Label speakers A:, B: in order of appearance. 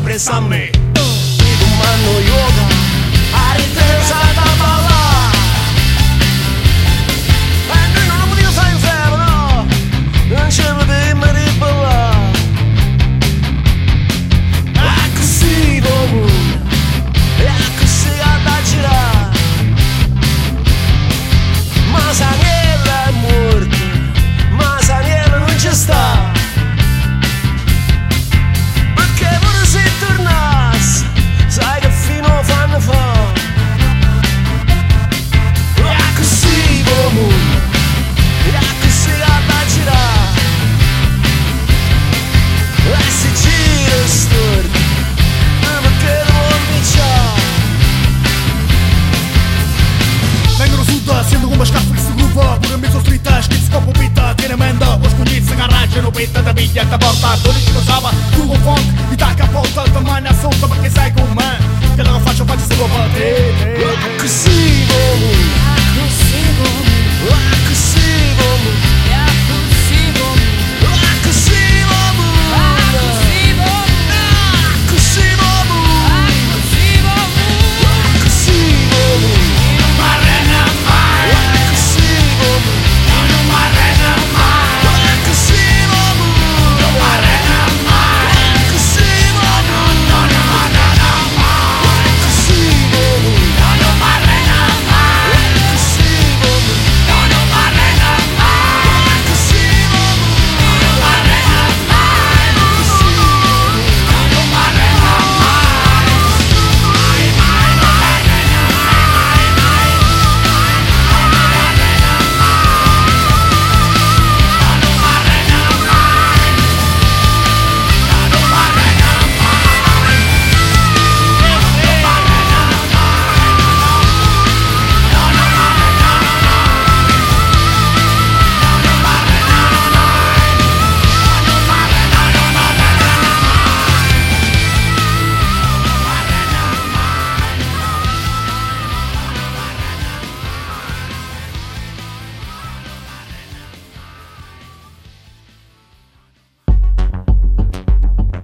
A: preso a me. Domando yoga, a ripresa da ballare. E noi non potevo fare inferno, non ci potevo ribellare. E così dopo, e così da girare. Masaniello è morto, Masaniello non ci sta. Perché pure se tornasse, sai che fino fanno fa. E così come, e così da girare. E si gira storto, perché non cominciare.
B: Vengono sud, sento come scappa questo gruppo. Pure in mezzo street, schizzi scopo pitta. Tiene menda, o scognizzi, garage, no petta, da piglia, da porta. 12 lo sava, tu con font, di tacca a volta, domani